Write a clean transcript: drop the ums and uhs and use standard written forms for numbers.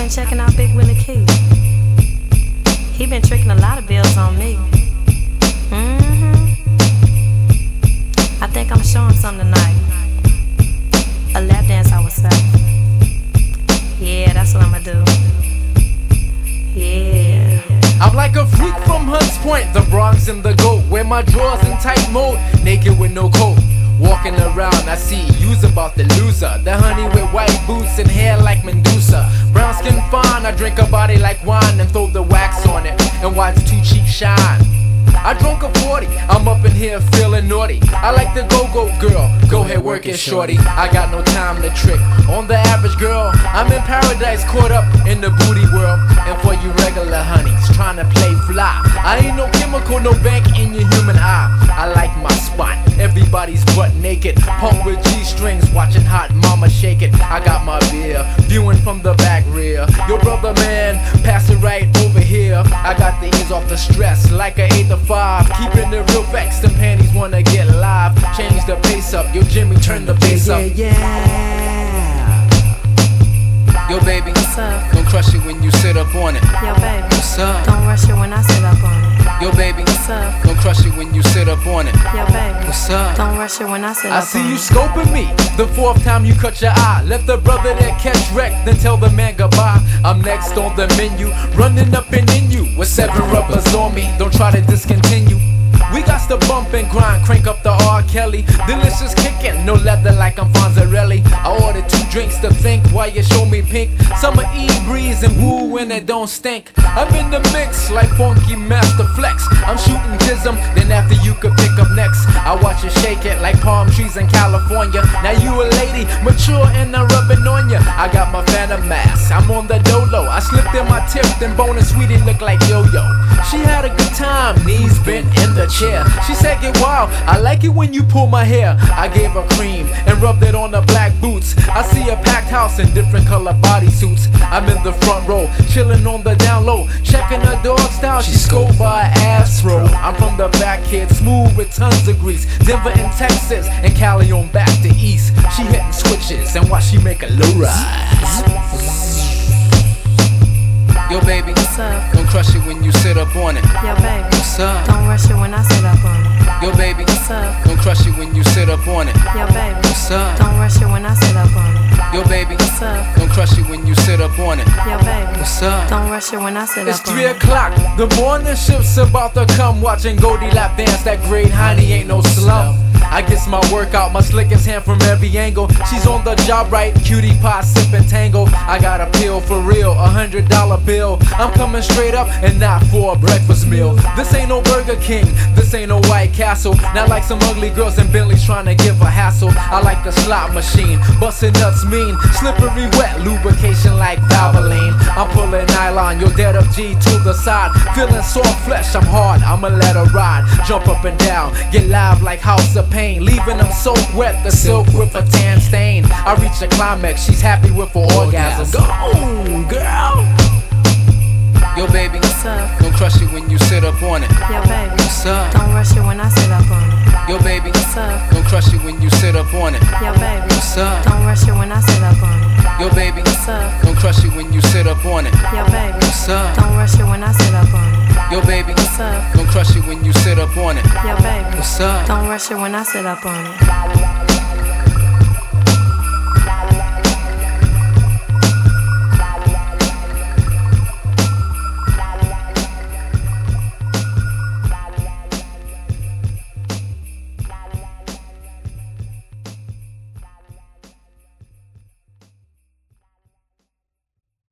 ain't checking out Big Willie Key. He been tricking a lot of bills on me. I think I'm showing something tonight. A lap dance, I would say. Yeah, that's what I'ma do. Yeah. I'm like a freak from Hunts Point, the Bronx and the GOAT. Wear my drawers in tight mode, naked with no coat. Walking around, I see you's about the loser. The honey with white boots and hair like Medusa. Brown skin fine, I drink her body like wine and throw the wax on it and watch two cheeks shine. I drunk a 40, I'm up in here feeling naughty. I like the go-go girl, go ahead work it shorty. I got no time to trick on the average girl. I'm in paradise caught up in the booty world. And for you regular honeys trying to play fly, I ain't no chemical, no bank in your human eye. I like my spot, everybody's butt naked. Pump with G-strings, watching hot mama shake it. I got my beer, viewing from the back rear. Your brother man, pass it right over here. I got the ease off the stress like an 8 to 5. Keeping it real vexed, the panties wanna get live. Change the pace up, yo Jimmy turn the bass up. Yo baby, what's up? Don't crush it when you sit up on it. Yo baby, what's up? Don't rush it when I sit up on it. Yo baby, what's up? Don't crush it when you sit up on it. Yo baby, what's up? Don't rush it when I sit up on it. I see you scoping me, the 4th time you cut your eye. Let the brother that catch wreck, then tell the man goodbye. I'm next on the menu, running up and in you with 7 rubbers on me. Don't try to discontinue. We got to bump and grind, crank up the R. Kelly. Delicious kicking, no leather like I'm Fonzarelli. I ordered 2 drinks to think while you show me pink. Summer Eve breeze and woo when it don't stink. I'm in the mix like Funky Master Flex. I'm shooting jism, then after you could pick up next. I watch you shake it like palm trees in California. Now you a lady, mature and I'm rubbing on ya. I got my Phantom mask, I'm on the dolo. I slipped in my tip, then Bone and Sweetie look like yo-yo. She had a good time, knees bent in the chair. She said get wild, I like it when you pull my hair. I gave her cream and rubbed it on the black boots. I see a packed house in different color bodysuits. I'm in the front row, chilling on the down low, checking her dog style, she scoped by her afro. I'm from the back kid, smooth with tons of grease. Denver and Texas, and Cali on back to east. She hitting switches and watch she make a low rise. Yo baby, what's up? Don't crush it when you sit up on it. Yo baby, what's up? Don't rush it when I sit up on it. Yo baby, what's up? Don't crush it when you sit up on it. Yo baby, what's up? Don't rush it when I sit up on it. Yo baby, what's up? Don't crush it when you sit up on it. Yo baby, what's up? Don't rush it when I sit it's up on it. It's 3 o'clock, the morning shift's about to come. Watching Goldie lap dance, that great honey ain't no slum. I gets my workout, my slickest hand from every angle. She's on the job right, cutie pie sipping tango. I got a pill for real, $100 bill. I'm coming straight up and not for a breakfast meal. This ain't no Burger King, this ain't no White Castle. Not like some ugly girls in Bentleys trying to give a hassle. I like the slot machine, busting nuts mean. Slippery wet, lubrication like Valvoline. I'm pulling nylon, you're dead up G to the side. Feeling soft flesh, I'm hard, I'ma let her ride. Jump up and down, get live like House of Pain. Leaving them soaked wet, the silk with a tan stain. I reach the climax, she's happy with her orgasm. Go on, girl. Yo baby, what's up? Don't crush it when you sit up on it. Yo baby, what's up? Don't rush it when I sit up on it. Yo baby, what's up? Don't crush it when you sit up on it. Yo baby, what's up? Don't rush it when I sit up on it. Yo baby, what's up? Don't crush it when you sit up on it. Yo baby, what's up? Don't rush it when I sit up on it. Yo baby, what's up? Don't crush it when you sit up on it. Yo baby, what's up? Don't rush it when I sit up on it.